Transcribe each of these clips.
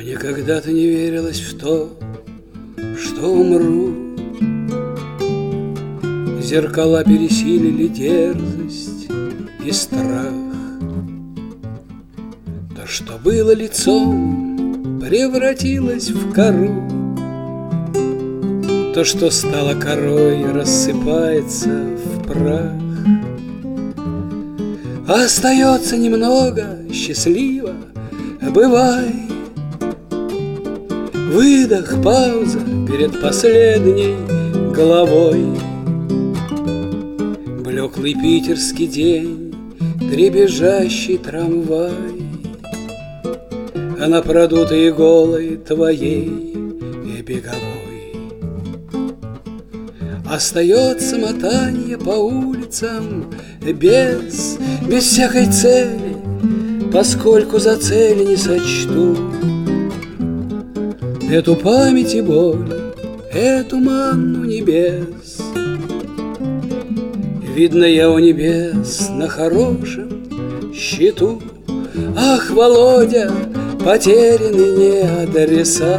Мне когда-то не верилось в то, что умру. Зеркала пересилили дерзость и страх. То, что было лицом, превратилось в кору. То, что стало корой, рассыпается в прах. А остается немного, счастливо, бывай. Выдох, пауза перед последней головой. Блеклый питерский день, дребезжащий трамвай, а на продутой голой твоей и беговой остается мотанье по улицам без всякой цели, поскольку за цели не сочту эту память и боль, эту манну небес. Видно, я у небес на хорошем счету. Ах, Володя, потеряны не адреса.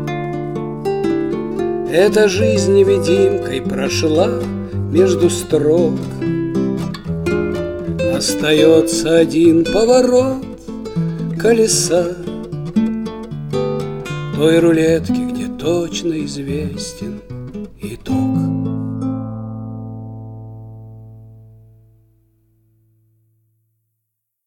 Эта жизнь невидимкой прошла между строк. Остается один поворот колеса той рулетки, где точно известен